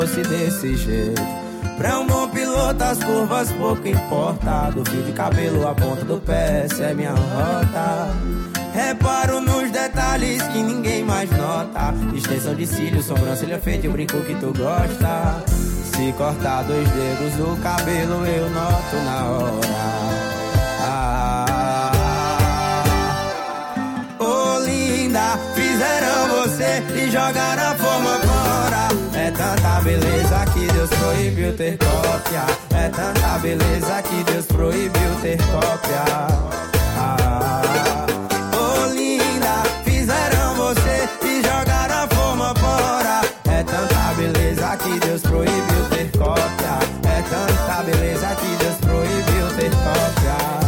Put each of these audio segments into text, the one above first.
fosse desse jeito. Pra um bom piloto as curvas pouco importa. Do fio de cabelo à ponta do pé, essa é minha rota. Reparo nos detalhes que ninguém mais nota. Extensão de cílios, sobrancelha feita e o brinco que tu gosta. Se cortar 2 dedos do cabelo eu noto na hora. Oh linda, fizeram você e jogaram a forma fora. É tanta beleza que Deus proibiu ter cópia. É tanta beleza que Deus proibiu ter cópia. Oh linda, fizeram você e jogaram a forma fora. É tanta beleza que Deus proibiu ter cópia. É tanta beleza que Deus proibiu ter cópia.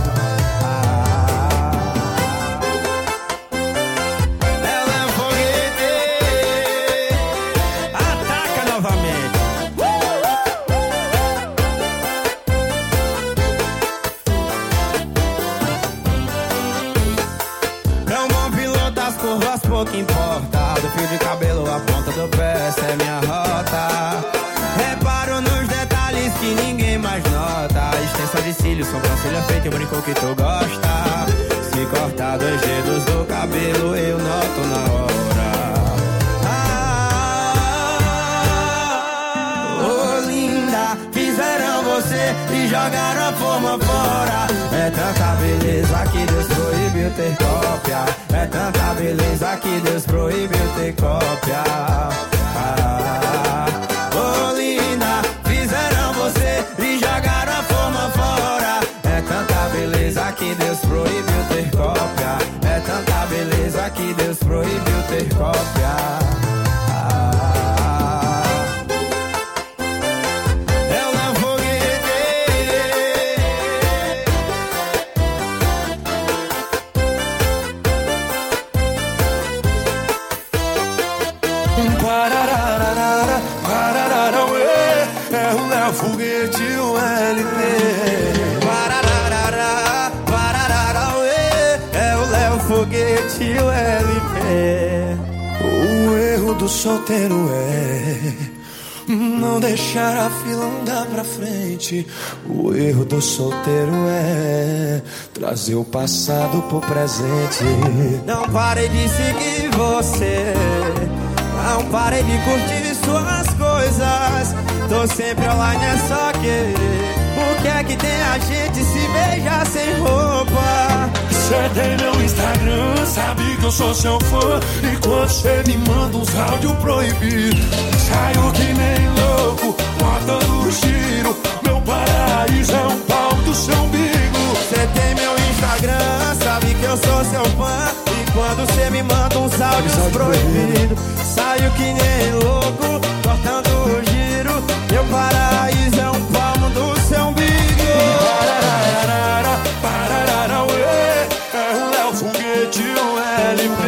Pouco importa, do fio de cabelo à ponta do pé, essa é minha rota. Reparo nos detalhes que ninguém mais nota. Extensão de cílios, sobrancelha feita e o brinco que tu gosta. Se cortar 2 dedos do cabelo eu noto na hora. Oh linda, fizeram você e jogaram a forma fora. É tanta beleza que Deus proibiu ter cópia. É tanta beleza que Deus proibiu ter cópia. Oh linda, fizeram você e jogaram a forma fora. É tanta beleza que Deus proibiu ter cópia. É tanta beleza que Deus proibiu ter cópia. É o Léo Foguete, o LP. É o Léo Foguete, o LP. O erro do solteiro é não deixar a fila andar pra frente. O erro do solteiro é trazer o passado pro presente. Não parei de seguir você, não parei de curtir suas coisas. Tô sempre online, é só querer. O que é que tem a gente se beijar sem roupa? Cê tem meu Instagram, sabe que eu sou seu fã. E quando cê me manda uns áudios proibidos, saio que nem louco, botando o giro. Meu paraíso é um pau do seu umbigo. Cê tem meu Instagram, sabe que eu sou seu fã. E quando cê me manda uns áudios proibidos, saio que nem louco, cortando o giro. Meu paraíso é um palmo do seu umbigo. Pararara, ué, é o Léo Foguete, o LP.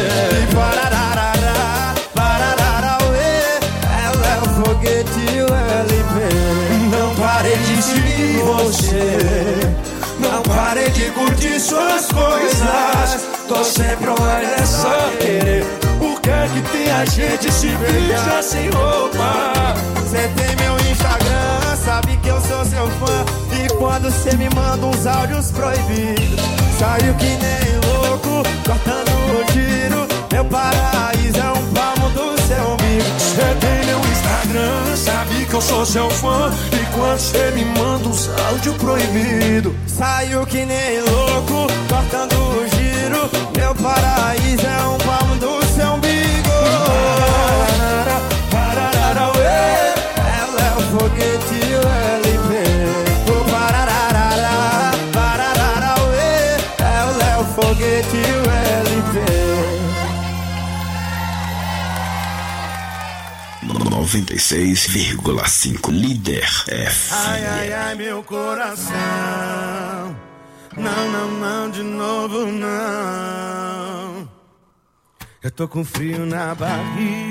Pararara, ué, é o Léo Foguete, o LP. Não parei de seguir você, não parei de curtir suas coisas. Tô sempre online, é só querer. O que é que tem a gente se beija sem roupa? Cê tem meu Instagram, sabe que eu sou seu fã. E quando cê me manda uns áudios proibidos, saio que nem louco, cortando o giro. Meu paraíso é um palmo do seu umbigo. Cê tem meu Instagram, sabe que eu sou seu fã. E quando cê me manda uns áudios proibidos, saio que nem louco, cortando o giro. Meu paraíso é um palmo do seu umbigo. Pararara, ué, é o Léo Foguete, o LP. O pararara, ué, é o Léo Foguete, o LP. 96,5 Líder FM. ai, ai, ai, meu coração. Não, não, não, de novo não. Eu tô com frio na barriga,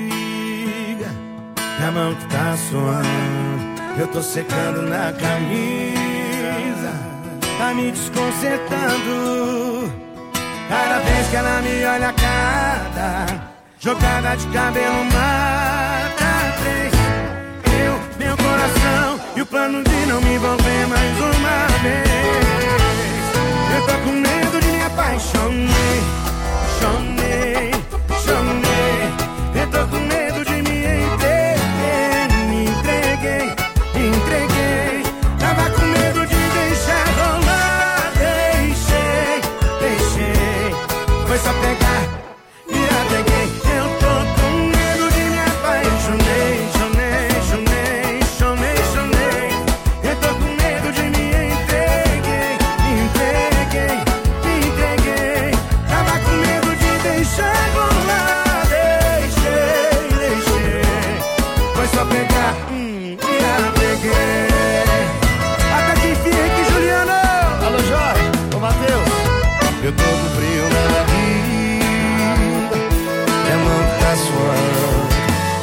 a mão que tá suando. Eu tô secando na camisa, tá me desconcertando. Cada vez que ela me olha, cada jogada de cabelo mata 3.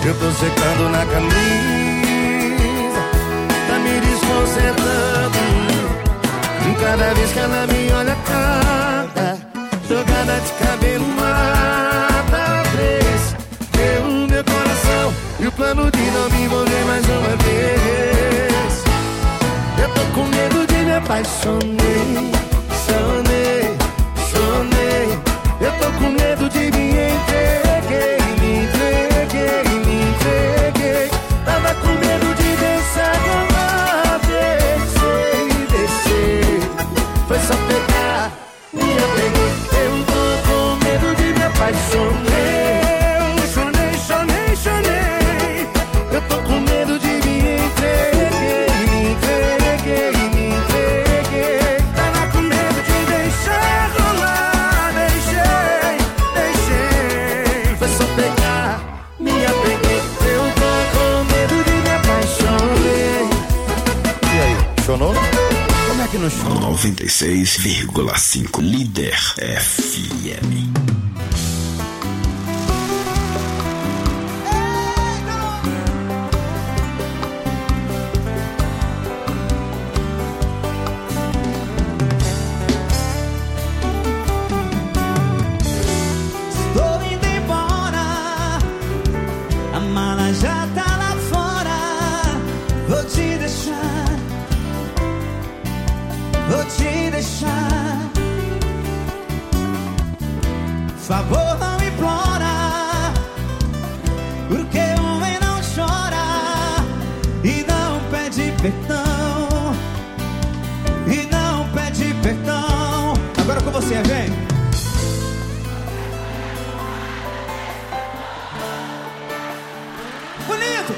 Eu tô secando na camisa, tá me desconcertando. Cada vez que ela me olha, cada jogada de cabelo mata três. Deu meu coração e o plano de não me envolver mais uma vez. Eu tô com medo de me apaixonei, chonei. Eu tô com medo de me entreguei. Tava com medo de deixar rolar, deixei. Foi só pegar, me apeguei. Eu tô com medo de me apaixonei. Chonei. Eu tô com medo de me entreguei. Tava com medo de deixar rolar, deixei. Foi só pegar, me apeguei. Eu tô com medo de me apaixonei. E aí, chonou? Como é que não chona? 96,5 Líder FM. Favor, não implora, porque homem não chora e não pede perdão, Agora com você, vem. Bonito.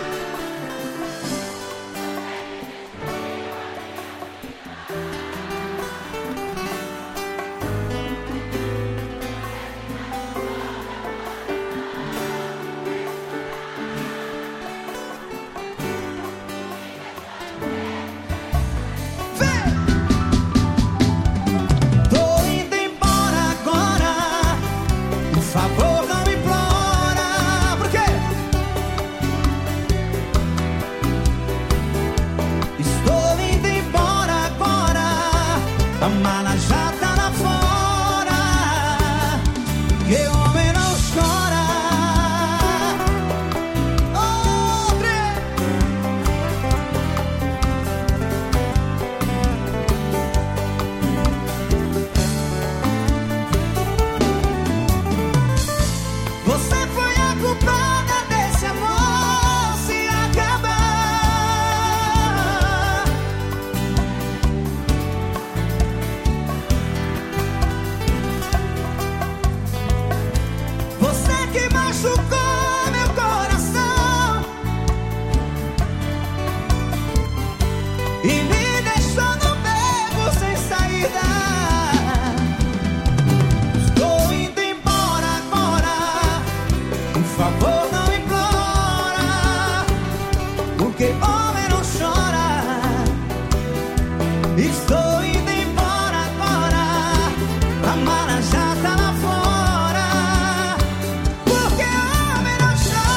Estou indo embora agora, a mala já tá lá fora, porque homem não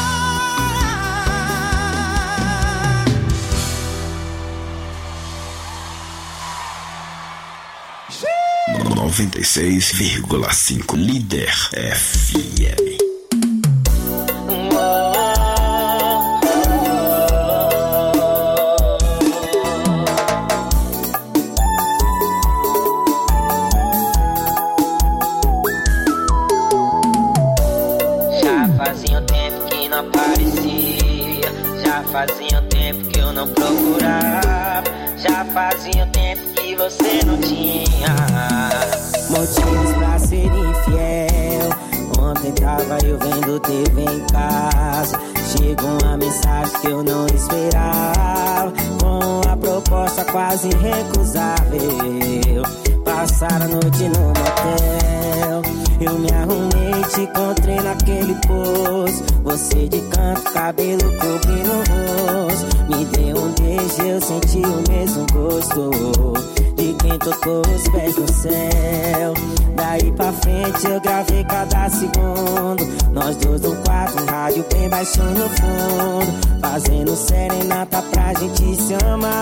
chora. 96,5 Líder FM. Fazia um tempo que eu não procurava, já fazia um tempo que você não tinha motivos pra ser infiel. Ontem tava eu vendo TV em casa, chegou uma mensagem que eu não esperava, com a proposta quase recusável. Passar a noite no motel, eu me arrumei, te encontrei naquele poço. Você de canto, cabelo cobrindo o rosto. Me deu um beijo, eu senti o mesmo gosto. de quem tocou os pés no céu. Daí pra frente eu gravei cada segundo, nós dois no quarto, um rádio bem baixo no fundo, fazendo serenata pra gente se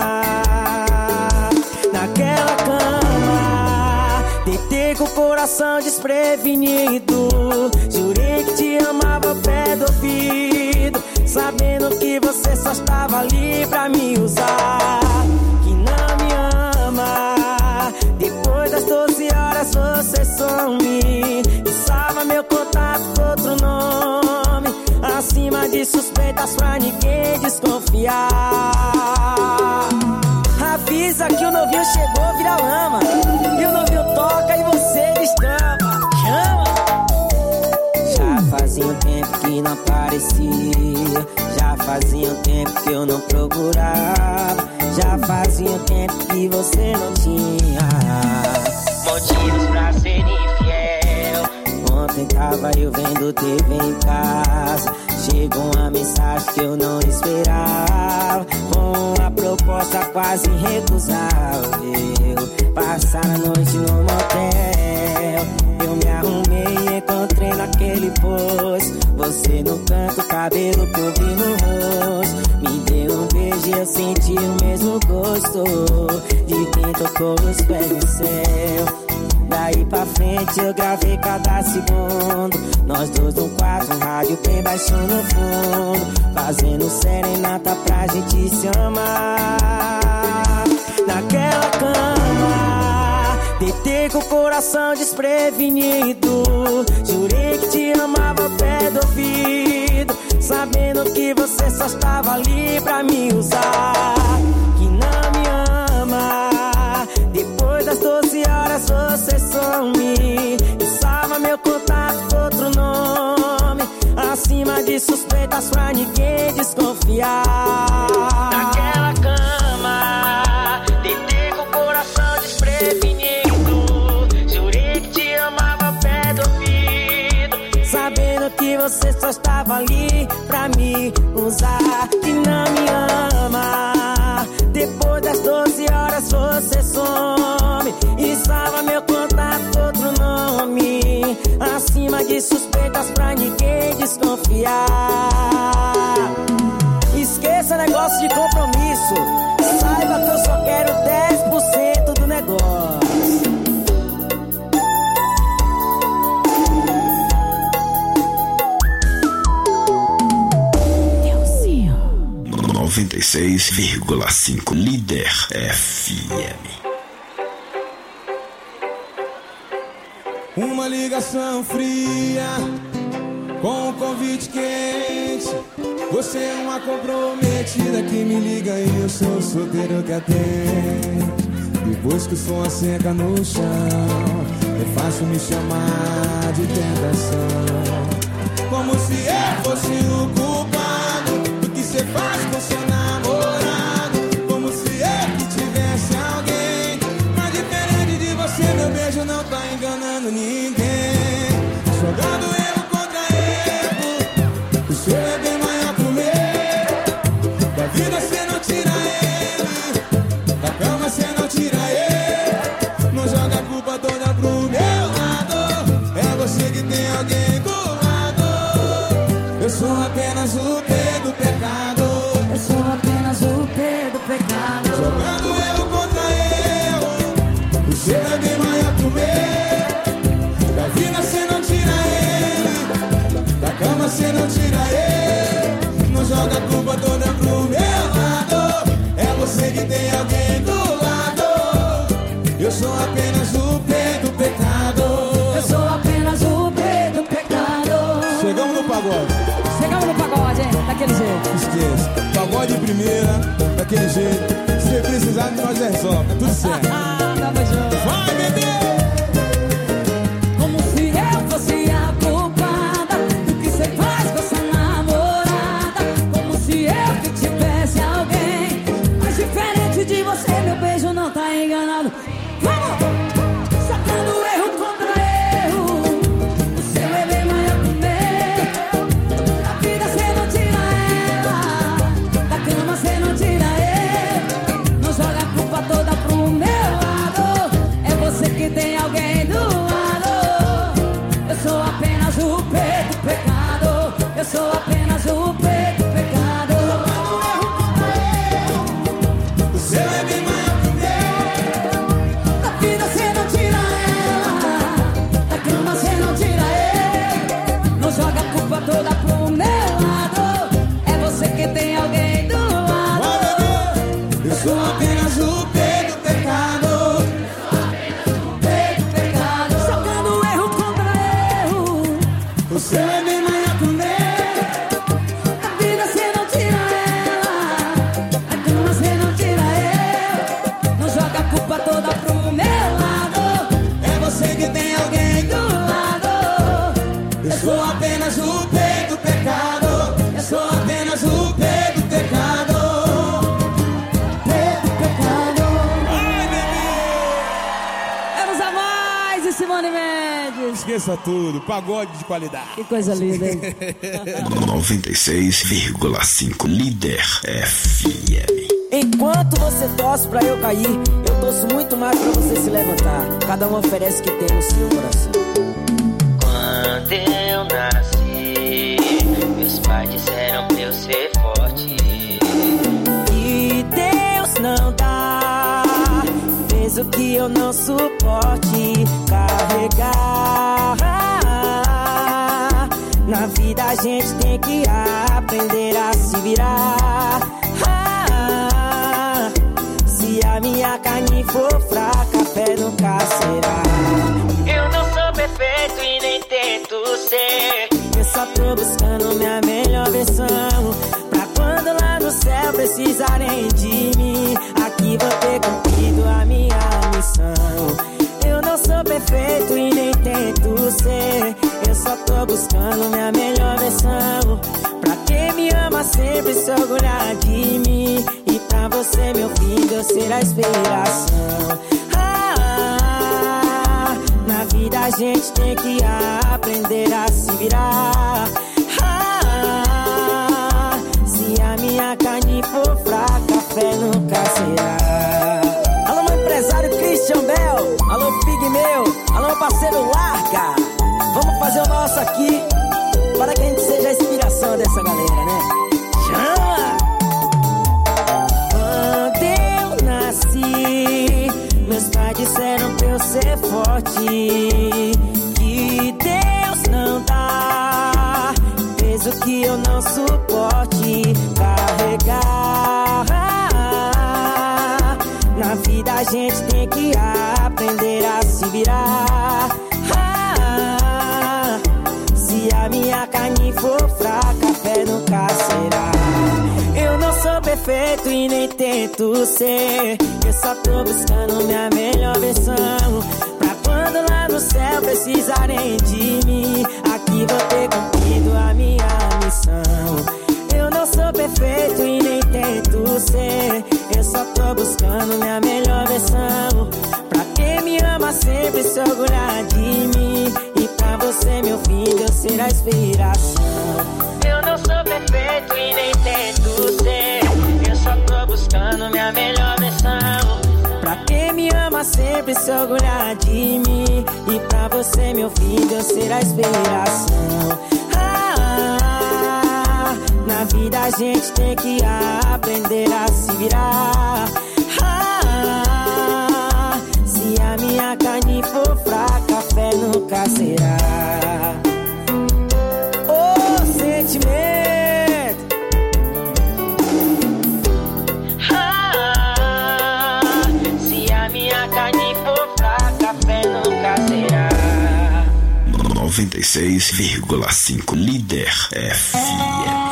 amar. Naquela cama, deitei com o coração desprevenido, jurei que te amava ao pé do ouvido, sabendo que você só estava ali pra me usar. Que não me ama, depois das 12 horas você some e salva meu contato com outro nome, acima de suspeitas pra ninguém desconfiar. Avisa que o novinho chegou, vira lama, e o novinho toca e você destama. Chama! Já fazia um tempo que não aparecia, já fazia um tempo que eu não procurava, já fazia um tempo que você não tinha motivos pra ser infiel. Ontem tava eu vendo TV em casa, chegou uma mensagem que eu não esperava, com uma proposta quase irrecusável, passar a noite no motel. Eu me arrumei e encontrei naquele posto, você no canto, cabelo cobrindo o rosto. Me deu um beijo e eu senti o mesmo gosto de quem tocou os pés no céu. Daí pra frente eu gravei cada segundo, nós dois no quarto, um rádio bem baixo no fundo, fazendo serenata pra gente se amar. Naquela cama, deitei com o coração desprevenido, jurei que te amava ao pé do ouvido, sabendo que você só estava ali pra me usar. Que não me ama, depois das 12 horas você some e salva meu contato com outro nome, acima de suspeitas pra ninguém desconfiar. Naquela cama, deitei com o coração desprevenido, jurei que te amava ao pé do ouvido, sabendo que você só estava ali pra me usar. Que não me ama, depois das 12 horas você some e salva meu contato com outro nome, acima de suspeitas pra ninguém desconfiar. Esqueça negócio de compromisso, saiba que eu só quero 10% do negócio. 96,5 Líder FM. Uma ligação fria com um convite quente. Você é uma comprometida que me liga e eu sou solteiro que atende. Depois que o som asseca no chão, é fácil me chamar de tentação. Como se eu fosse o culpado do que você faz com seu namorado. Como se eu que tivesse alguém, mas diferente de você, meu beijo não tá enganando ninguém. Jogando erro contra erro, o seu é bem maior que o meu. Da vida cê não tira ele, da cama cê não tira ele. Não joga a culpa toda pro meu lado, é você que tem alguém do lado. Eu sou apenas o P do pecado, eu sou apenas o P do pecado. jogando erro contra erro, o seu é bem maior que o meu. Da vida cê não tira ele, da cama cê não tira ele. Não joga a culpa toda pro meu lado, é você que tem alguém do lado. Eu sou apenas o P do pecado, eu sou apenas o P do pecado. Chegamos no pagode. Chegamos no pagode, hein? Daquele jeito. Esqueça, pagode de primeira, daquele jeito. Se precisar de nós resolve, tá tudo certo. Tamo junto. Vai, bebê! Como se eu fosse a culpada do que você faz com essa namorada. Como se eu que tivesse alguém, mas diferente de você, meu beijo não tá enganado. Vamos! Sacando erro contra erro, o seu é bem maior que o meu. Da vida cê não tira ela, da cama cê não tira ele. Não joga a culpa toda pro meu lado, sou apenas o P do pecado. Jogando erro contra erro. O seu é bem maior que o meu. A vida cê não tira ela, a cama cê não tira eu. Não joga a culpa toda pro meu lado. É você que tem alguém do lado. Eu sou apenas o P do pecado. Eu sou apenas o P do pecado. P do pecado. Ai, bebê! Eros a mais e Simone Mendes. Esqueça tudo, pagode de qualidade. Que coisa linda, hein? 96,5 Líder FM. Enquanto você torce pra eu cair, eu torço muito mais pra você se levantar. Cada um oferece o que tem no seu coração. Quando eu nasci, meus pais disseram pra eu ser forte. E Deus não dá, fez o que eu não suporte carregar. Na vida a gente tem que aprender a se virar. Se a minha carne for fraca, a fé nunca será. Eu não sou perfeito e nem tento ser. Eu só tô buscando minha melhor versão, pra quando lá no céu precisarem de mim, aqui vou ter cumprido a minha missão. Eu não sou perfeito e nem tento ser. Eu só tô buscando minha melhor versão, pra quem me ama sempre se orgulhar de mim, e pra você, meu filho, eu ser a inspiração. Na vida a gente tem que aprender a se virar. Se a minha carne for fraca, a fé nunca será. Alô, meu empresário Christian Bell. Alô, Pigmeu. Alô, meu parceiro Larga. Vamos fazer o nosso aqui, para que a gente seja a inspiração dessa galera, né? Chama! Quando eu nasci, meus pais disseram pra eu ser forte, que Deus não dá, fez o que eu não suporte carregar. Na vida a gente tem que aprender a se virar. Se a minha carne for fraca, a fé nunca será. Eu não sou perfeito e nem tento ser. Eu só tô buscando minha melhor versão, pra quando lá no céu precisarem de mim, aqui vou ter cumprido a minha missão. Eu não sou perfeito e nem tento ser. Eu só tô buscando minha melhor versão, pra quem me ama sempre se orgulhar de mim, e pra você, meu filho, eu ser a inspiração. Eu não sou perfeito e nem tento ser. Eu só tô buscando minha melhor versão, pra quem me ama sempre se orgulhar de mim, e pra você, meu filho, eu ser a inspiração. Na vida a gente tem que aprender a se virar. Se a minha carne for fraca, a fé nunca será. Oh, sentimento. Se a minha carne for fraca, a fé nunca será. 96,5 Líder FM.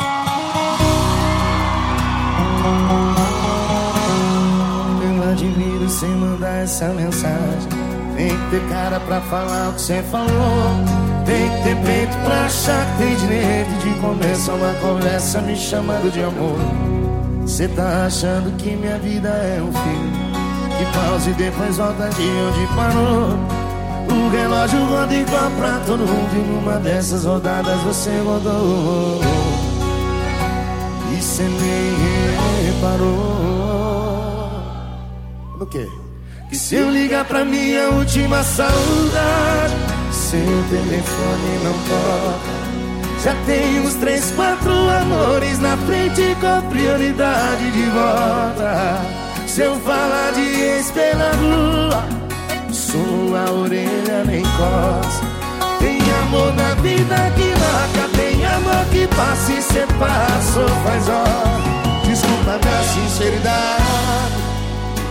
Eu admiro sem mandar essa mensagem. Tem que ter cara pra falar o que você falou. Tem que ter peito pra achar que tem direito de começar uma conversa me chamando de amor. Cê tá achando que minha vida é um filme que pausa e depois volta de onde parou. O relógio roda igual pra todo mundo, e numa dessas rodadas você rodou. E cê nem reparou no quê? Que se eu ligar pra minha última saudade, seu telefone não toca. Já tem uns 3, 4 amores na frente com prioridade de volta. Se eu falar de ex pela rua, sua orelha nem coça. Tem amor na vida que marca, tem amor que passa e cê passou faz hora. Desculpa minha sinceridade,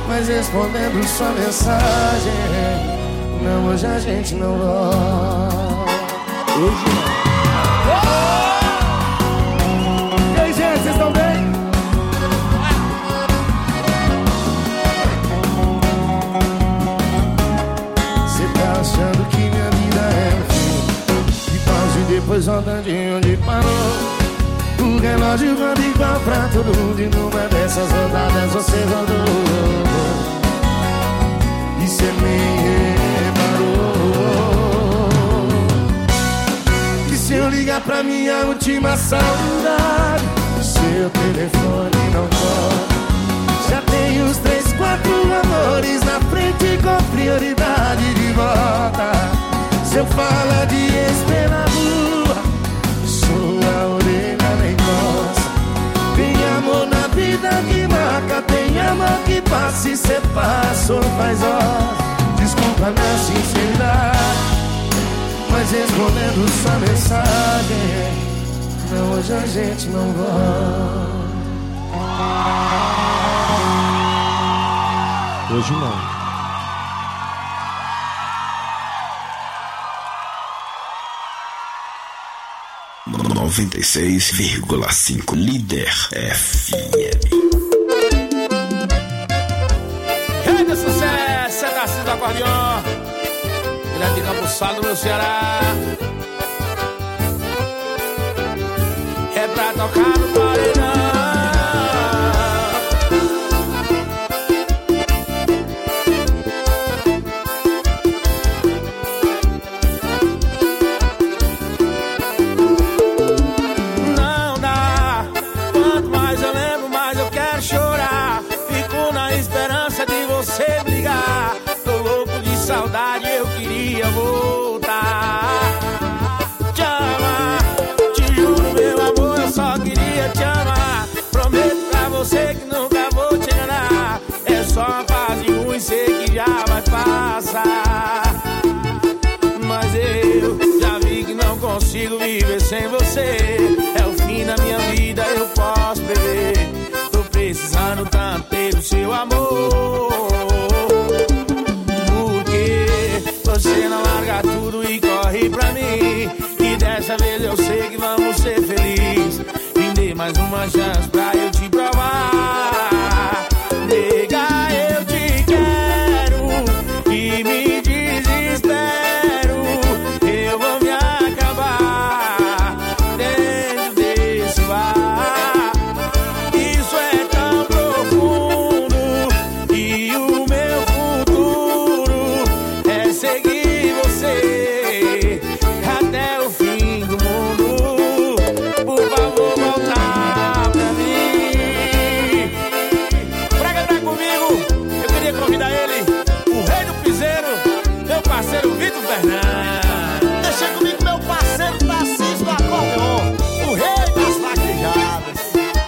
mas respondendo sua mensagem, não, hoje a gente não volta. Hoje não. E aí, gente, vocês estão bem? Você tá achando que minha vida é um fim, e pausa e depois volta de onde parou. O relógio roda igual pra todo mundo, e numa dessas rodadas você rodou e cê nem reparou. E se eu ligar pra minha última saudade, seu telefone não toca. Já tem os 3, 4 amores na frente com prioridade de volta. Se eu falar de ex na rua, sua orelha nem gosta. Tem amor na vida que marca, tem amor que passa e cê passou faz horas. Desculpa minha sinceridade, mas respondendo sua mensagem, não, hoje a gente não volta. Hoje não. No 96,5 Líder FM. Rei do sucesso, é Narciso do Acordeon, grande Cambuçado, meu Ceará. É pra tocar no paredão. Saudade, eu queria voltar. Te amar, te juro, meu amor, eu só queria te amar. Prometo pra você que nunca vou te enganar. É só uma fase ruim, sei que já vai passar. Mas eu já vi que não consigo viver sem você. É o fim da minha vida, eu posso beber. Tô precisando tanto ter o seu amor. Você não larga tudo e corre pra mim. E dessa vez eu sei que vamos ser felizes. Me dê mais uma chance pra eu te provar. Nega, eu te quero e me desespero. Eu vou me acabar dentro desse bar. Isso é tão profundo e o meu futuro é seguir você até o fim do mundo. Por favor, voltar pra mim. Pra cantar comigo, eu queria convidar ele, o rei do piseiro, meu parceiro Vitor Fernandes. Deixa comigo meu parceiro Narciso do Acordeon, o rei das vaquejadas.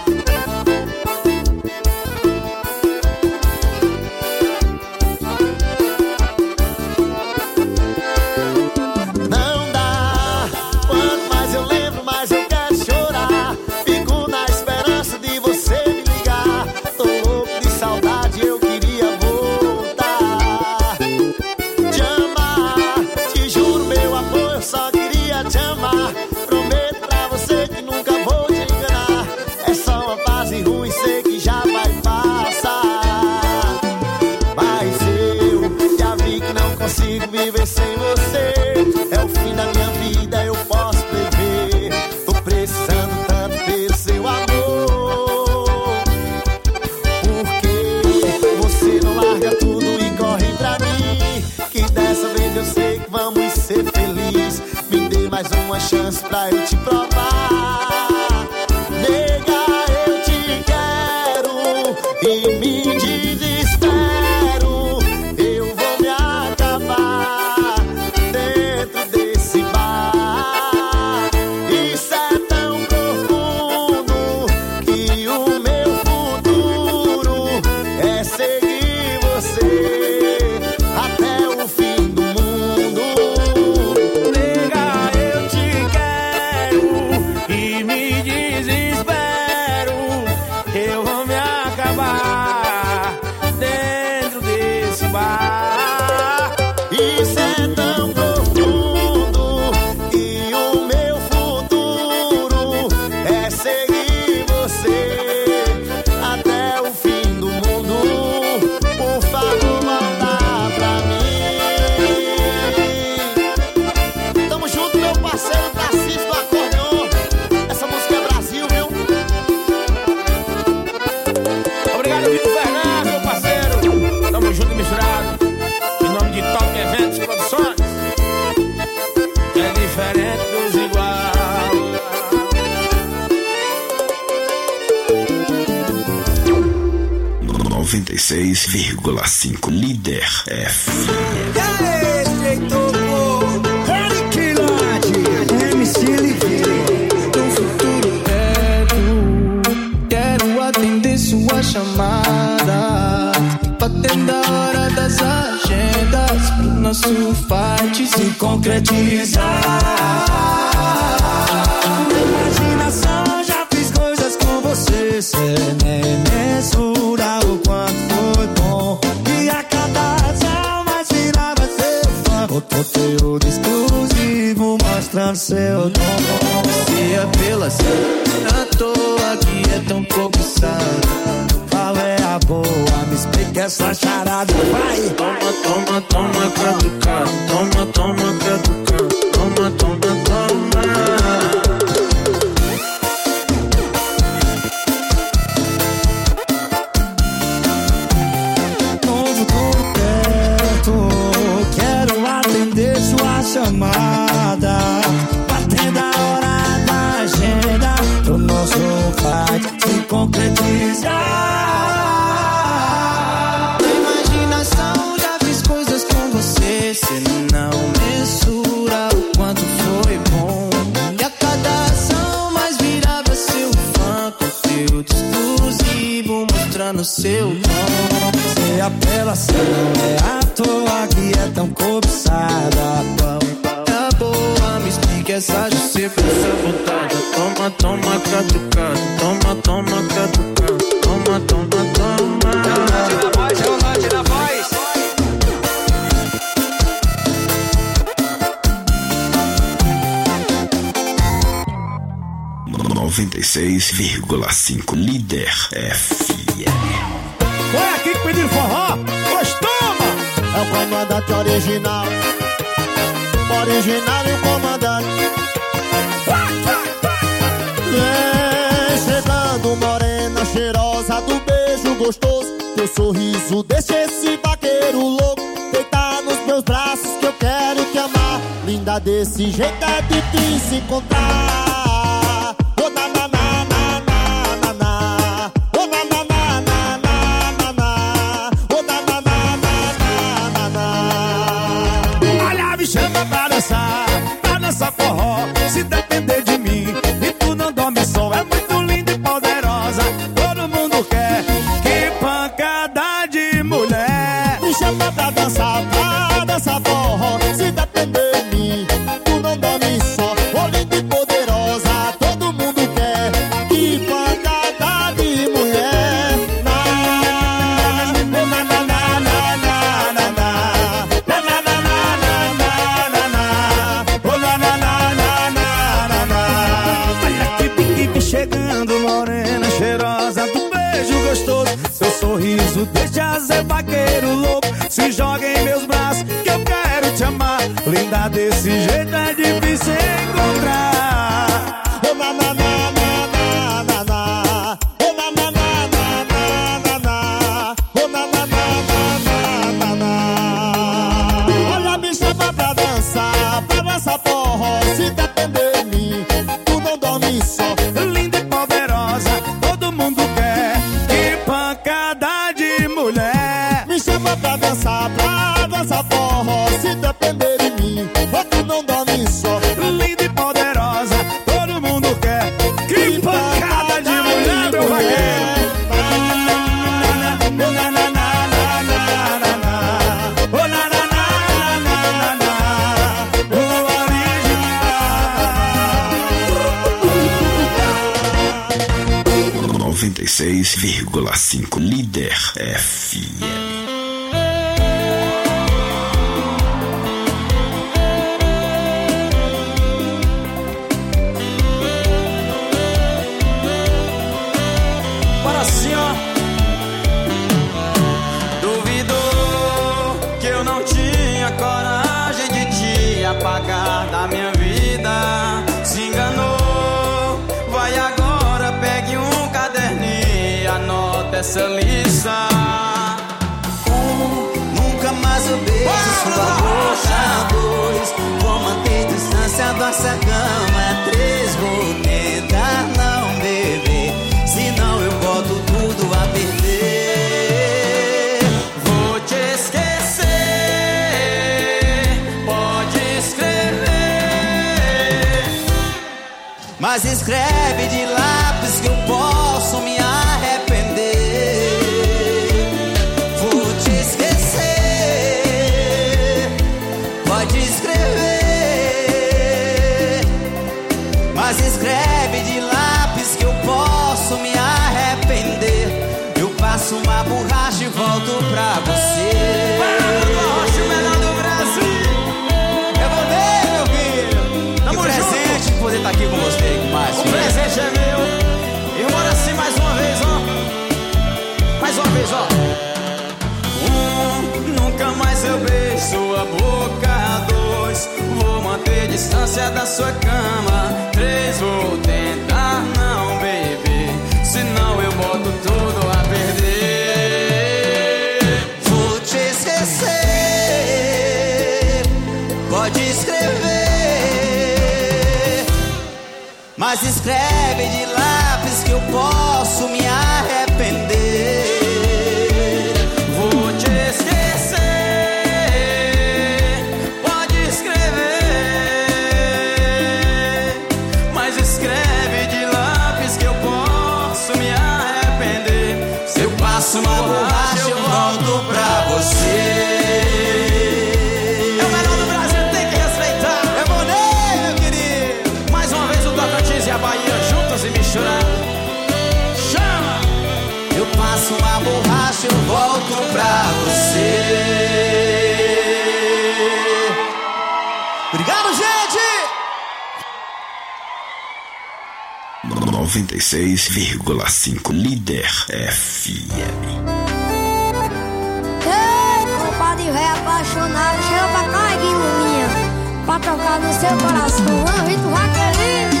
Viver sem você é o fim da minha vida, eu posso prever. Tô precisando tanto ter seu amor. Porque você não larga tudo e corre pra mim. Que dessa vez eu sei que vamos ser felizes. Me dê mais uma chance pra eu te provar. Nega, eu te quero e me desespero. 96,5 Líder FM. MC Livinho. No futuro quero atender sua chamada, batendo a hora das agendas pro nosso fight se concretizar. Imaginação, já fiz coisas com você, cê nem mensura o quanto foi bom. E a cada ação mais virava seu fã, o conteúdo exclusivo mostrando seu dom. Se apelação à toa que é tão cobiçada, qual é a boa? Me explica essa charada, vai! Toma, toma, toma, catucado. Toma, toma, catucado. Toma, toma, toma. Novo perto, quero atender sua chamada, batendo a hora da agenda pro nosso fight se concretizar. Imaginação, já fiz coisas com você, cê não mensura o quanto foi bom. E a cada ação mais virava seu fã, conteúdo exclusivo mostrando seu dom. Se apelação não é à toa que é tão cobiçada, tá boa, me explica essa justiça, essa vontade. Toma, toma, catucado. Toma, toma, catucado. Toma, toma, toma. Relate na voz, relate na voz. No 96,5 Líder FM. foi aqui que pediram forró? Pois toma! É o comandante original. Original e o comandante. Vem chegando morena cheirosa do beijo gostoso. Teu sorriso deixa esse vaqueiro louco deitar nos meus braços que eu quero te amar. Linda desse jeito é difícil encontrar. Oh, na, na, na, na, na, na, na. Oh, na, na, na, na, na, na, na. Oh, na, na, na, na, na, na, na. Olha, me chama pra dançar forró. Se depender de mim e tu não dorme só, é muito linda e poderosa. Todo mundo quer, que pancada de mulher. Me chama pra dançar forró. Se depender de mim, tu não dorme só, oh, linda e poderosa. Todo mundo quer, que pancada de mulher. Na, na, na, na, na, na, na, na, na. Na, na, na, na, na, na, na, na. Oh, na, na, na, na, na, na, na. Olha que pique chegando, morena cheirosa do beijo gostoso. Seu sorriso deixa ser vaqueiro louco. Se joga em meus braços que eu quero te amar. Linda desse jeito é difícil encontrar. Oh, na, na, na, na, na, na, na. Oh, na, na, na, na, na, na, na. Oh, na, na, na, na, na, na, na. Olha, me chama pra dançar forró. Se depender de mim, tu não dorme só. Linda e poderosa, todo mundo quer, que pancada de mulher. Me chama pra dançar forró. Se depender de mim, tu não dorme só. Linda e poderosa, todo mundo quer, que pancada de mulher, meu vaqueiro. Na, na, na, na, na, na, na. Oh, na, na, na, na, na, na. Oh, original. 96,5 Líder FM. Para assim, ó. Duvidou que eu não tinha coragem de te apagar da minha vida. Se enganou, vai agora, pegue um caderninho e anota essa lista. Nunca mais eu beijo sua boca. 2, vou manter distância da nossa cama. 3, vou tentar não beber, senão eu boto tudo a perder. mas escreve de lápis que eu posso me arrepender. Vou te esquecer, pode escrever, mas escreve de lápis que eu posso me arrepender. Eu passo uma borracha e volto pra você. Borracha, o melhor do Brasil. Eu vou ver, meu filho. Tamo que presente junto. de poder estar aqui com você, Márcio. O presente é meu. E bora assim mais uma vez, ó. Mais uma vez, ó. Nunca mais eu beijo sua boca. 2, vou manter distância da sua cama. 3, vou tentar não beber, senão eu boto tudo a perder. Vou te esquecer, pode escrever, mas escreve de lápis que eu posso me arrepender. Vou te esquecer, pode escrever, mas escreve de lápis que eu posso me arrepender. Se eu passo uma borracha eu volto pra você. É o melhor do Brasil, tem que respeitar. É boné, meu querido. Mais uma vez o Tocantins e a Bahia juntos e misturados. Chama! Eu passo uma borracha eu volto pra você. Obrigado, gente! 96,5 Líder FM. Ei, compadre velho apaixonado, chega pra cá, Guilherme, pra tocar no seu coração. Vitor Raquelino.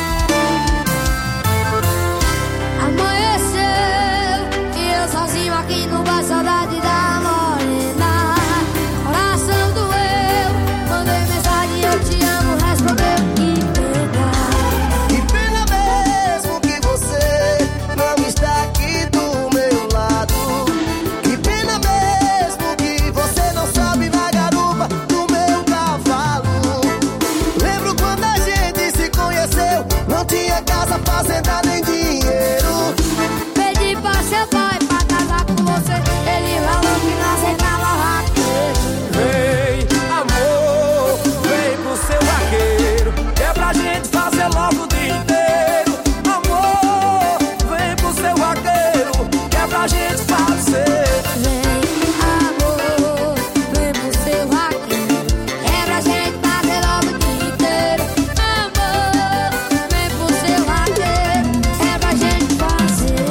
Amanheceu e eu sozinho aqui no bar, saudade da morena. Coração doeu, mandei mensagem, eu te amo, respondeu que pena. Que pena mesmo que você não está aqui do meu lado. Que pena mesmo que você não sobe na garupa do meu cavalo. Lembro quando a gente se conheceu, não tinha casa, fazenda nem dinheiro. Pedi pra seu pai pra casar com você, ele falou que não aceitava vaqueiro. Vem, amor, vem pro seu vaqueiro, que é pra gente fazer logo o dia inteiro. Amor, vem pro seu vaqueiro, que é pra gente fazer. Vem, amor, vem pro seu vaqueiro, é pra gente fazer logo o dia inteiro. Amor, vem pro seu vaqueiro, é pra gente fazer.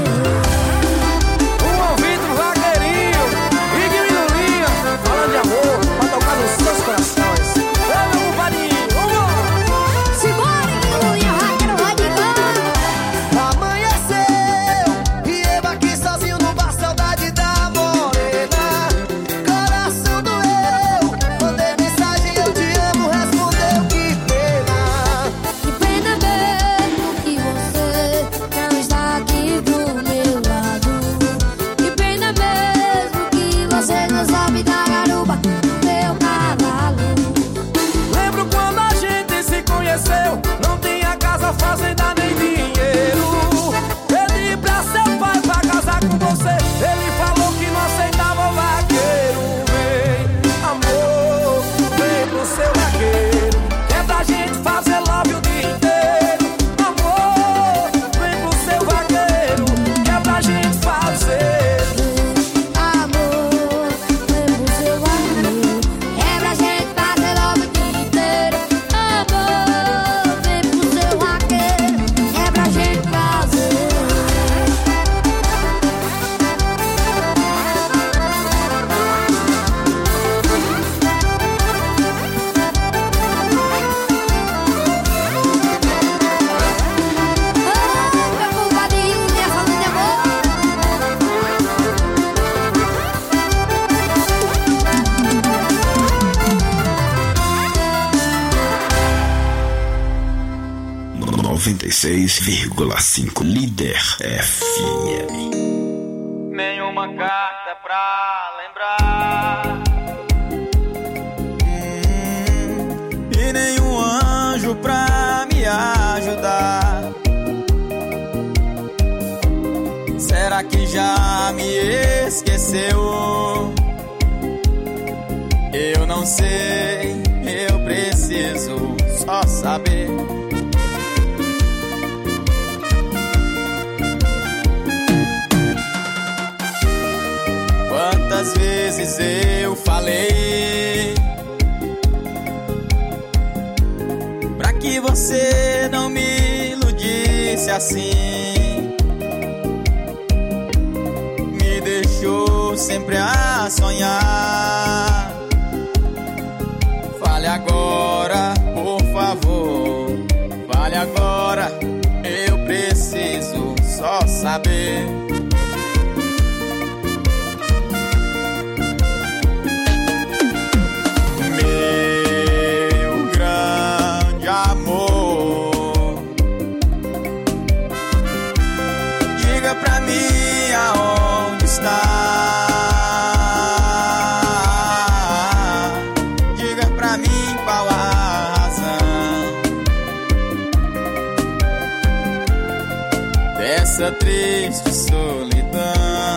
Um ouvido vaqueirinho e Guilherme, falando de amor, pra tocar nos seus corações. Ei, meu compadrinho, vamos! Simbora, Guilherme, vaqueiro vai de gol. Amanheceu e eu aqui sozinho no bar, saudade da morena. Coração doeu, mandei mensagem, eu te amo, respondeu que pena. Que pena mesmo que você não está aqui do meu lado. Que pena mesmo que você não sobe da garupa do meu cavalo. Lembro quando a gente se conheceu, não tinha casa, fazenda nem dinheiro. Pedi pra seu pai pra casar com você, ele falou que não aceitava vaqueiro. Vem, amor, vem pro seu vaqueiro, que é pra gente fazer love o dia inteiro. Amor, vem pro seu vaqueiro, que é pra gente fazer. Amor, vem pro seu vaqueiro, é pra gente fazer logo o dia inteiro. Amor, vem pro seu vaqueiro, é pra gente fazer. Meu compadrinho, minha falando de amor. 96,5 Líder FM. Nenhuma carta pra lembrar. E nenhum anjo pra me ajudar. Será que já me esqueceu? Eu não sei, eu preciso só saber. Quantas vezes eu falei pra que você não me iludisse assim, me deixou sempre a sonhar. Fale agora, por favor, fale agora, eu preciso só saber. Meu grande amor, diga pra mim aonde está. Diga pra mim qual a razão dessa triste solidão.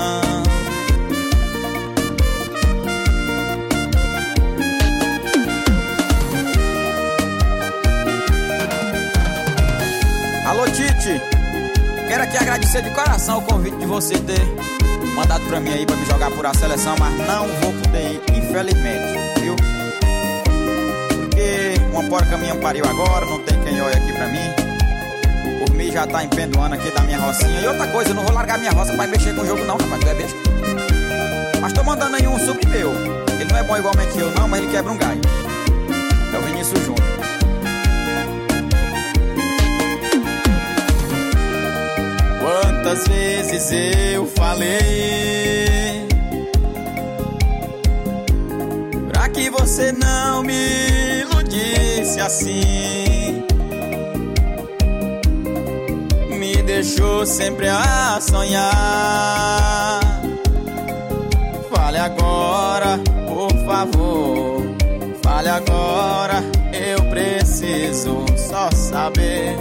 Alô, Tite, quero aqui agradecer de coração o convite de você ter mandado pra mim aí pra me jogar por a seleção, mas não vou poder ir, infelizmente, viu? Porque uma porca minha pariu agora, não tem quem olhe aqui pra mim. Por mim já tá empendoando aqui da minha rocinha. E outra coisa, eu não vou largar minha roça pra mexer com o jogo não, rapaz, tu é besta. Mas tô mandando aí um sobre meu. Ele não é bom igualmente eu não, mas ele quebra um galho. É o Vinícius Júnior. Quantas vezes eu falei pra que você não me iludisse assim, me deixou sempre a sonhar. Fale agora, por favor, fale agora, eu preciso só saber.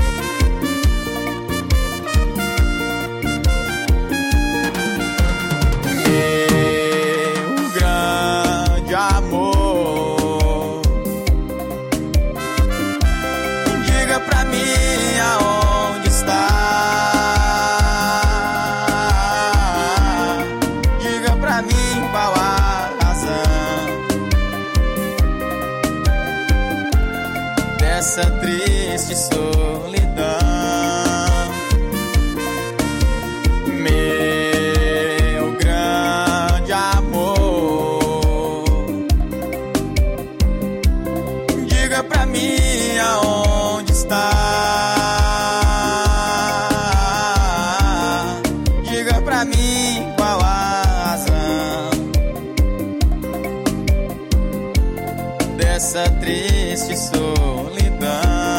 Meu grande amor, diga pra mim aonde está. Diga pra mim qual a razão dessa triste solidão. Pra mim aonde está. Diga pra mim qual a razão dessa triste solidão.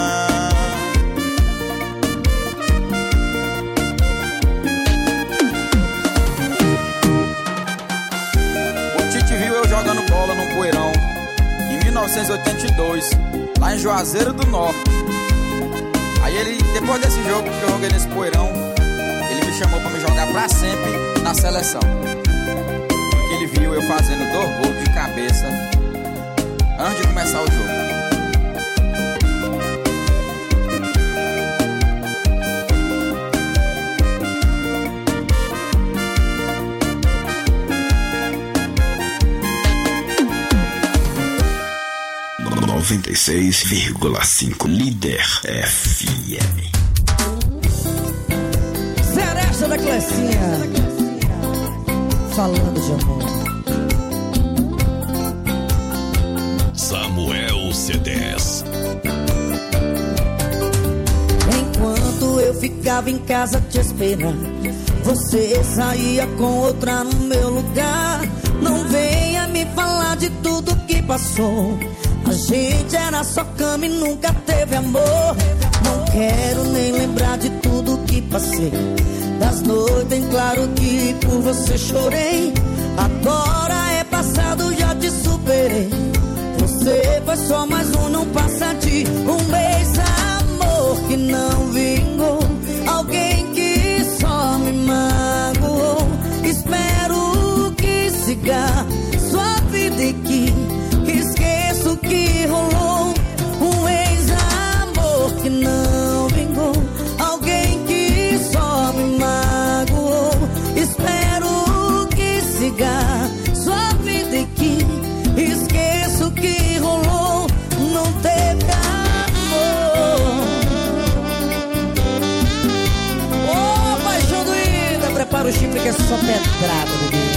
O Tite viu eu jogando bola num poeirão em 1982, lá em Juazeiro do Norte. Aí ele, depois desse jogo que eu joguei nesse poeirão, ele me chamou pra me jogar pra sempre na seleção. Porque ele viu eu fazendo 2 gols de cabeça antes de começar o jogo. 96,5 Líder FM. Seresta da Clecinha, falando de amor. Samuel C10. Enquanto eu ficava em casa te esperando, você saía com outra no meu lugar. Não venha me falar de tudo que passou. A gente era só cama e nunca teve amor. Não quero nem lembrar de tudo que passei, das noites em claro que por você chorei. Agora é passado, já te superei. Você foi só mais um, não passa de um beijo-amor que não vingou. Alguém que só me magoou. braba, bebê.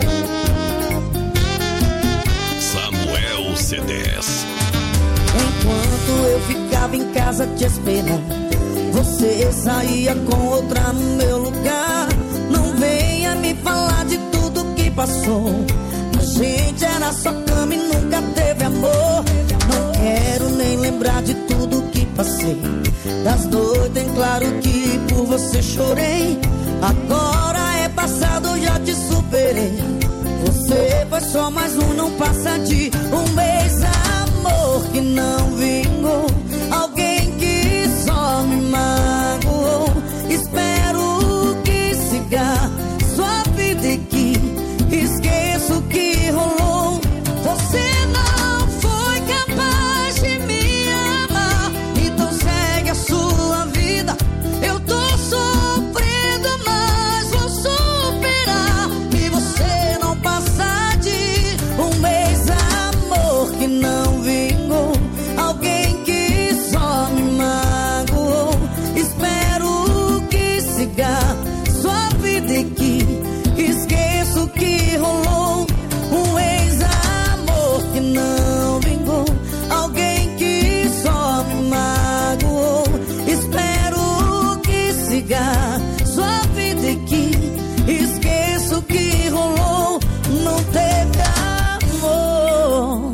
Samuel C10. Enquanto eu ficava em casa te esperando, você saía com outra no meu lugar. Não venha me falar de tudo que passou. A gente era só cama e nunca teve amor. Não quero nem lembrar de tudo que passei. Das noites em claro que por você chorei. Agora é passado, já te superei. Você foi só mais um, não passa de um mês. Amor que não vingou, alguém que só me magoou. Espero que siga sua vida e que esqueça o que rolou. Você não foi capaz de me amar, então segue a sua vida. Eu tô sofrendo, mas vou superar. E você não passa de um mês. Amor que não vingou, alguém que só me magoou. Espero que siga sua vida e que esqueça o que rolou. Um ex-amor que não vingou, alguém que só me magoou. Espero que siga sua vida e que esqueça o que rolou. Não teve amor.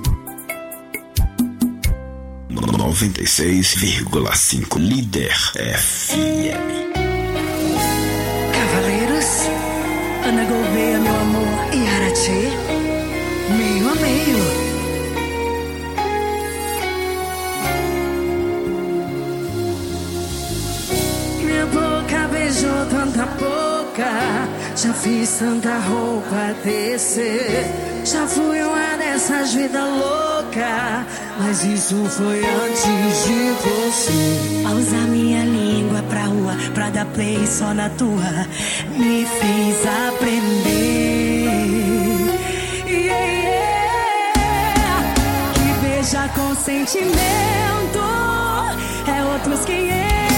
96,5 Líder FM. Cavaleiros, Ana Gouveia, meu amor, e Aratie, meio a meio. Minha boca beijou tanta boca, já fiz tanta roupa descer. Já fui uma dessas vidas loucas, mas isso foi antes de você. A usar minha língua pra rua, pra dar play só na tua, me fez aprender. Yeah, yeah. Que beijar com sentimento é outros 500.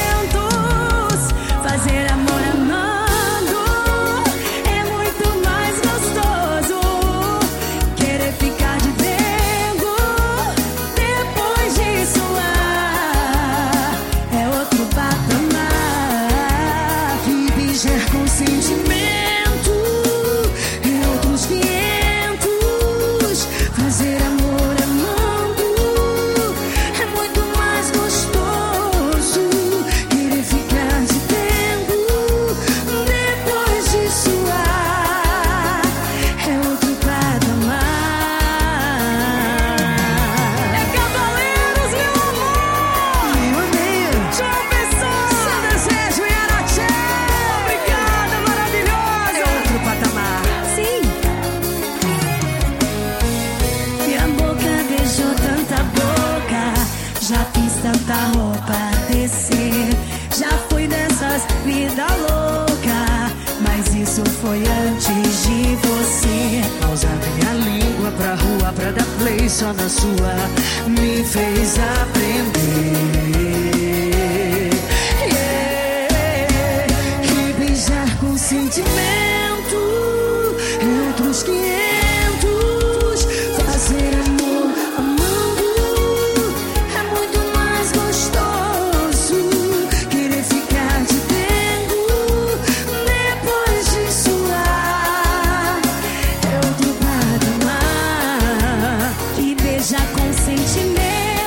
Fazer amor amando é muito mais gostoso. Querer ficar de dengo depois de suar é outro patamar. Que beijar com sentimento é outros 500. Fazer amor amando é muito mais gostoso. Querer ficar de dengo depois de suar é outro patamar. É Cavaleiros, meu amor! Meio a meio. João Pessoa, seu desejo e Aratie. Obrigada, maravilhosa! É outro patamar. Sim. Minha boca beijou tanta boca, já fiz tanta roupa descer. Já fui dessas vida louca, mas isso foi antes de você. A usar minha língua pra rua, pra dar play só na sua, me fez aprender. Yeah. Que beijar com sentimento é outros 500. Fazer amor amando é muito mais gostoso. Querer ficar de dengo depois de suar é outro patamar. Que beijar com sentimentos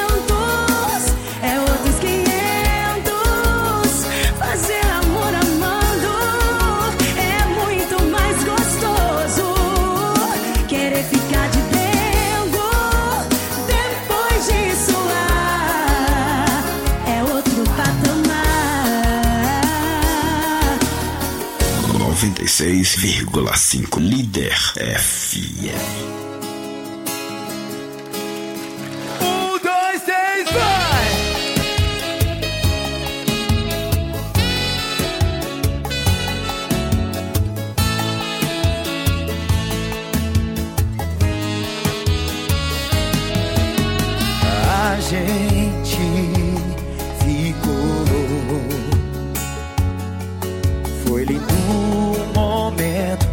é outros 500. Fazer amor amando é muito mais gostoso. Querer ficar de dengo depois de suar é outro patamar. 96,5 Líder FM. 1, 2, 3, vai! A gente ficou. Foi lindo o momento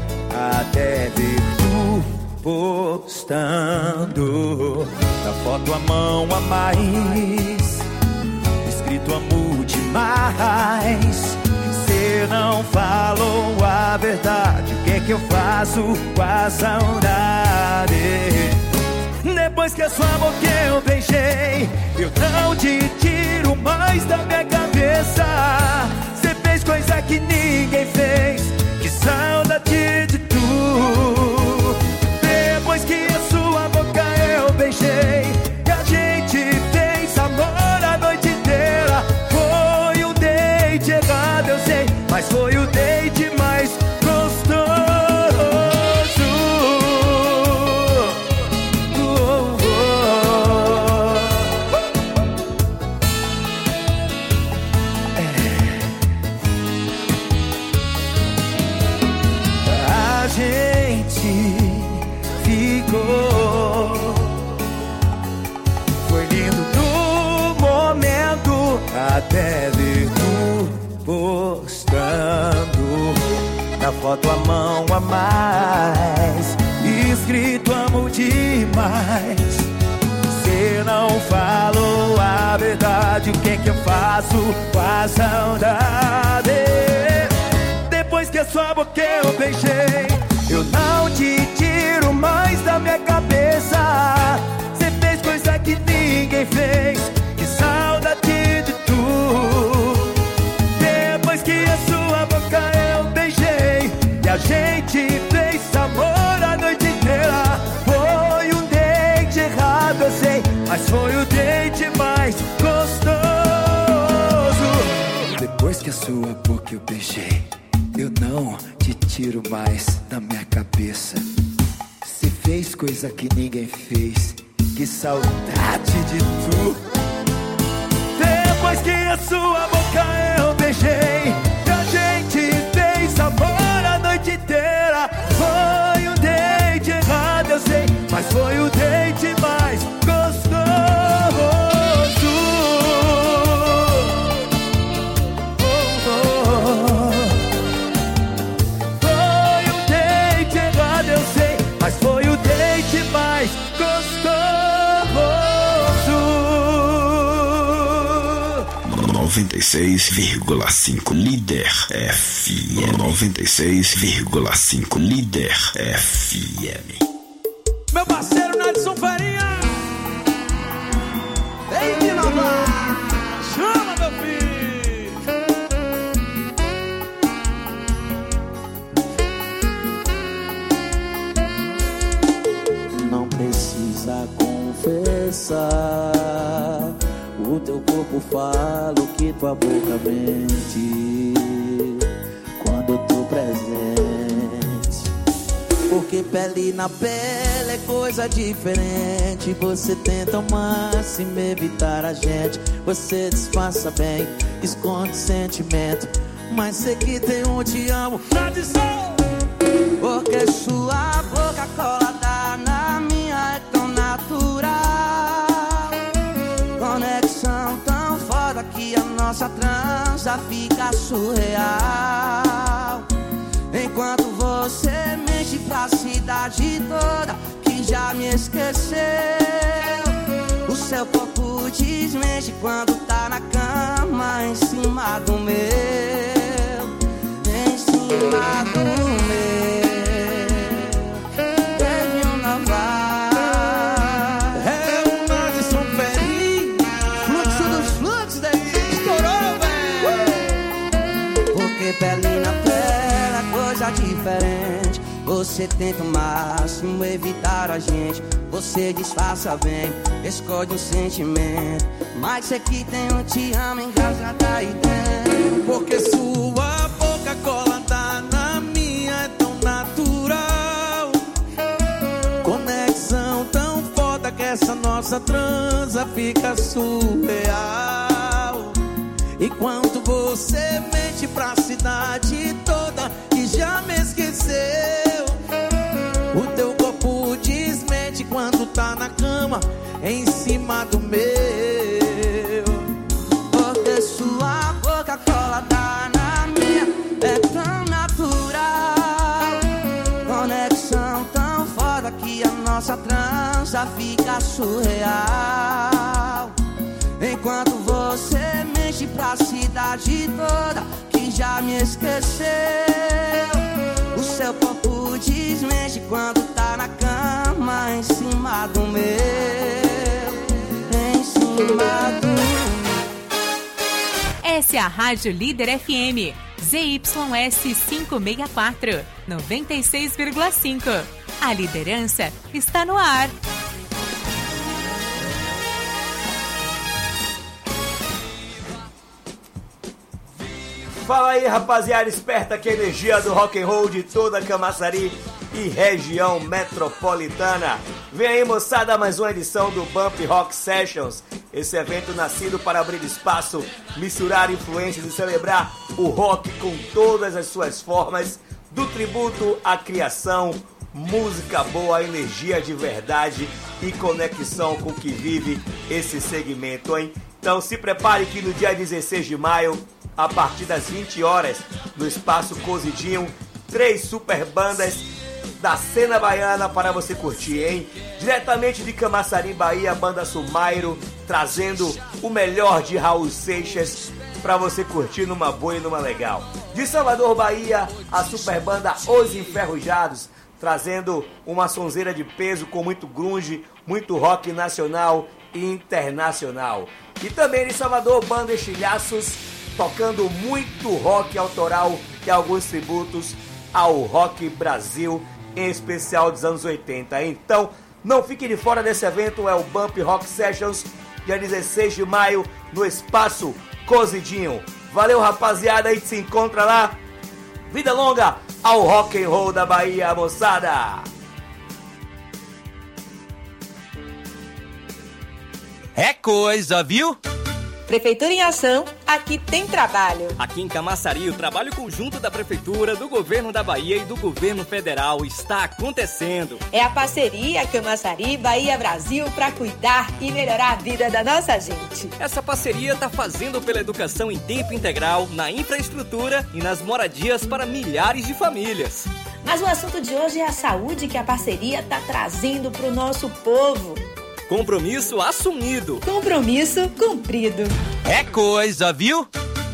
postando na foto a mão a mais, escrito amo demais. Cê não falou a verdade, o que que eu faço com a saudade? Depois que a sua boca eu beijei, eu não te tiro mais da minha cabeça. Cê fez coisa que ninguém fez, que saudade de tu. Depois que a sua boca eu beijei, que a gente fez amor a noite inteira. Foi um date errado, eu sei, mas foi o date mais gostoso. A gente ficou, foi lindo no momento, até ver tu postando na foto a mão a mais, escrito amo demais. Cê não falou a verdade, o que que eu faço com a saudade? Depois que a sua boca eu beijei, eu não te tiro mais da minha cabeça. Cê fez coisa que ninguém fez, que saudade de tu. Depois que a sua boca eu beijei, e a gente fez amor a noite inteira. Foi um date errado, eu sei, mas foi o date mais gostoso. Depois que a sua boca eu beijei, eu não te tiro mais da minha cabeça. Você fez coisa que ninguém fez, que saudade de tu. Depois que a sua boca eu beijei, que a gente fez amor a noite inteira. Foi um date errado, eu sei, mas foi o date mais gostoso. Mas foi o date mais gostoso. 96,5 Líder FM. 96,5 Líder FM. Meu parceiro Nadson Farinha, tem que inovar. Chama, meu filho. Não precisa confessar, o teu corpo fala o que tua boca mente quando eu tô presente. Porque pele na pele é coisa diferente. Você tenta ao máximo evitar a gente, você disfarça bem, esconde sentimento, mas sei que tem um te amo. Tradição! Porque sua boca colada na minha é tão natural, conexão tão foda que a nossa transa fica surreal. Enquanto você mexe pra cidade toda que já me esqueceu, o seu corpo desmexe quando tá na cama em cima do meu, em cima do meu. Pele na pele é coisa diferente. Você tenta o máximo evitar a gente, você disfarça bem, esconde um sentimento, mas sei que tem um te amo engasgado aí dentro. Porque sua boca colada na minha é tão natural, conexão tão foda que essa nossa transa fica surreal. Enquanto você mente pra cidade toda que já me esqueceu, o teu corpo desmente quando tá na cama em cima do meu. Porque sua boca colada na minha é tão natural, conexão tão foda hora que a nossa trança fica surreal. Enquanto você mexe pra cidade toda que já me esqueceu. O seu corpo desmexe quando tá na cama em cima do meu. Em cima do meu. Essa é a Rádio Líder FM, ZYS 564, 96,5. A liderança está no ar. Fala aí, rapaziada esperta, que a energia do rock and roll de toda Camaçari e região metropolitana. Vem aí, moçada, mais uma edição do Bump Rock Sessions. Esse evento nascido para abrir espaço, misturar influências e celebrar o rock com todas as suas formas, do tributo à criação, música boa, energia de verdade e conexão com o que vive esse segmento, hein? Então se prepare que no dia 16 de maio, a partir das 20 horas, no Espaço Cozidinho, 3 super bandas da cena baiana para você curtir, hein? Diretamente de Camaçari, Bahia, a banda Sumairo, trazendo o melhor de Raul Seixas para você curtir numa boa e numa legal. De Salvador, Bahia, a super banda Os Enferrujados, trazendo uma sonzeira de peso com muito grunge, muito rock nacional e internacional. E também de Salvador, banda Estilhaços, tocando muito rock autoral e alguns tributos ao rock Brasil, em especial dos anos 80. Então, não fique de fora desse evento, é o Bump Rock Sessions, dia 16 de maio, no Espaço Cozidinho. Valeu, rapaziada, a gente se encontra lá. Vida longa ao rock and roll da Bahia, moçada! É coisa, viu? Prefeitura em Ação, aqui tem trabalho. Aqui em Camaçari, o trabalho conjunto da Prefeitura, do Governo da Bahia e do Governo Federal está acontecendo. É a parceria Camaçari, Bahia, Brasil para cuidar e melhorar a vida da nossa gente. Essa parceria está fazendo pela educação em tempo integral, na infraestrutura e nas moradias para milhares de famílias. Mas o assunto de hoje é a saúde que a parceria está trazendo para o nosso povo. Compromisso assumido. Compromisso cumprido. É coisa, viu?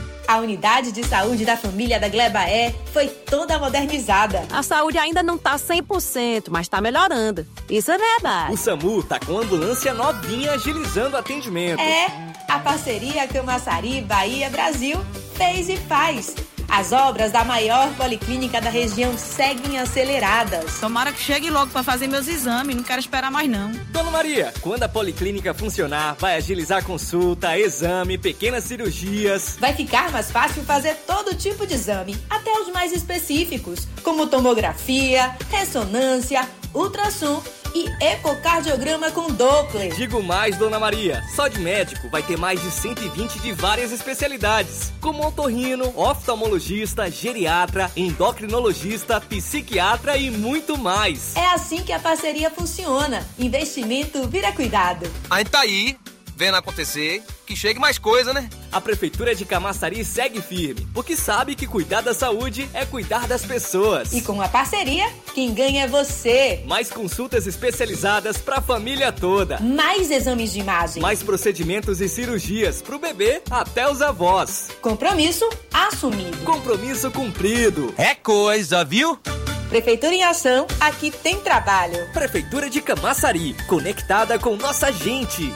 A unidade de saúde da família da Glebaé foi toda modernizada. A saúde ainda não tá 100%, mas tá melhorando. Isso é verdade. O SAMU tá com ambulância novinha agilizando o atendimento. É, a parceria Camaçari, Bahia, Brasil fez e faz. As obras da maior policlínica da região seguem aceleradas. Tomara que chegue logo para fazer meus exames, não quero esperar mais não. Dona Maria, quando a policlínica funcionar, vai agilizar consulta, exame, pequenas cirurgias. Vai ficar mais fácil fazer todo tipo de exame, até os mais específicos, como tomografia, ressonância, ultrassom e ecocardiograma com Doppler. Digo mais, Dona Maria, só de médico vai ter mais de 120 de várias especialidades, como otorrino, oftalmologista, geriatra, endocrinologista, psiquiatra e muito mais. É assim que a parceria funciona. Investimento vira cuidado. Aí tá aí, vendo acontecer, que chegue mais coisa, né? A Prefeitura de Camaçari segue firme, porque sabe que cuidar da saúde é cuidar das pessoas. E com a parceria, quem ganha é você. Mais consultas especializadas pra família toda. Mais exames de imagem. Mais procedimentos e cirurgias pro bebê até os avós. Compromisso assumido. Compromisso cumprido. É coisa, viu? Prefeitura em Ação, aqui tem trabalho. Prefeitura de Camaçari, conectada com nossa gente.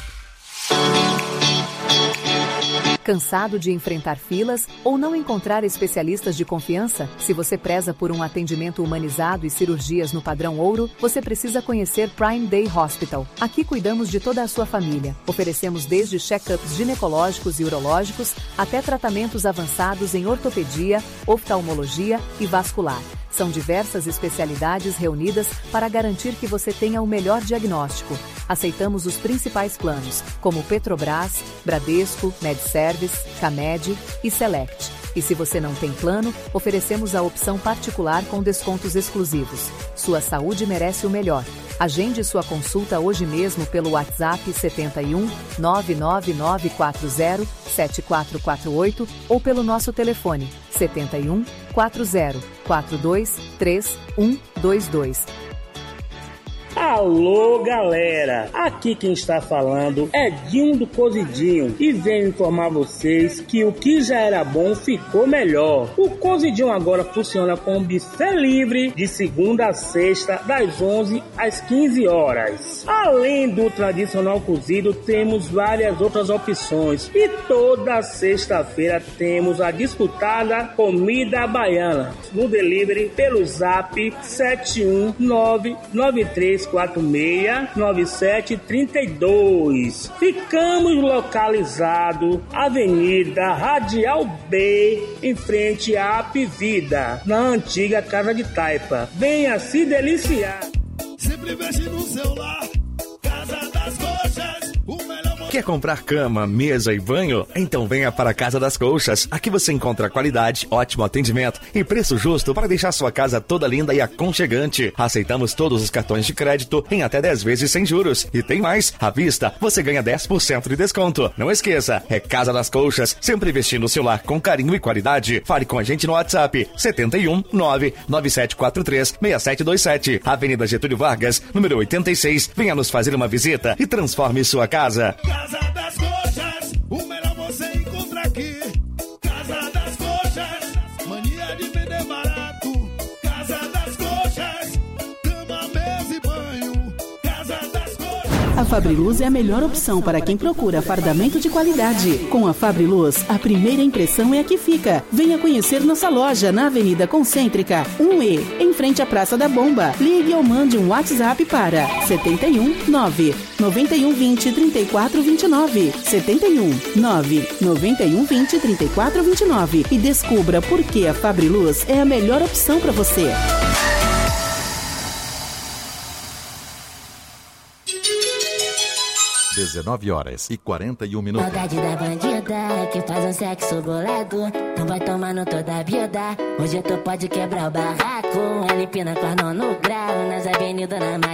Cansado de enfrentar filas ou não encontrar especialistas de confiança? Se você preza por um atendimento humanizado e cirurgias no padrão ouro, você precisa conhecer Prime Day Hospital. Aqui cuidamos de toda a sua família. Oferecemos desde check-ups ginecológicos e urológicos até tratamentos avançados em ortopedia, oftalmologia e vascular. São diversas especialidades reunidas para garantir que você tenha o melhor diagnóstico. Aceitamos os principais planos, como Petrobras, Bradesco, MedService, Camed e Select. E se você não tem plano, oferecemos a opção particular com descontos exclusivos. Sua saúde merece o melhor. Agende sua consulta hoje mesmo pelo WhatsApp 71 99940 7448 ou pelo nosso telefone 71 40 42 3122. Alô, galera! Aqui quem está falando é Dinho do Cozidinho e venho informar vocês que o que já era bom ficou melhor. O Cozidinho agora funciona com buffet livre de segunda a sexta, das 11 às 15 horas. Além do tradicional cozido, temos várias outras opções e toda sexta-feira temos a disputada comida baiana no delivery pelo zap 71993469732. Ficamos localizados Avenida Radial B, em frente à Apivida, na antiga Casa de Taipa. Venha se deliciar. Sempre veste no celular, Casa das Coxas, o melhor. Quer comprar cama, mesa e banho? Então venha para a Casa das Colchas. Aqui você encontra qualidade, ótimo atendimento e preço justo para deixar sua casa toda linda e aconchegante. Aceitamos todos os cartões de crédito em até 10 vezes sem juros. E tem mais, à vista você ganha 10% de desconto. Não esqueça, é Casa das Colchas, sempre vestindo o seu lar com carinho e qualidade. Fale com a gente no WhatsApp 71997436727, Avenida Getúlio Vargas, número 86. Venha nos fazer uma visita e transforme sua casa. Casa das Coxas, o melhor você encontra aqui. Casa das Coxas, mania de vender barato. Casa das Coxas, cama, mesa e banho. Casa das Coxas. A Fabriluz é a melhor opção para quem procura fardamento de qualidade. Com a Fabriluz, a primeira impressão é a que fica. Venha conhecer nossa loja na Avenida Concêntrica 1E, em frente à Praça da Bomba. Ligue ou mande um WhatsApp para 719-9120-3429. 719-9120-3429 e descubra por que a Fabriluz é a melhor opção para você. (19h41). Saudade da bandida que faz um sexo bolado. Não vai tomando toda a vida. Hoje tu pode quebrar o barraco. Ela empina com a mão no grau nas avenidas na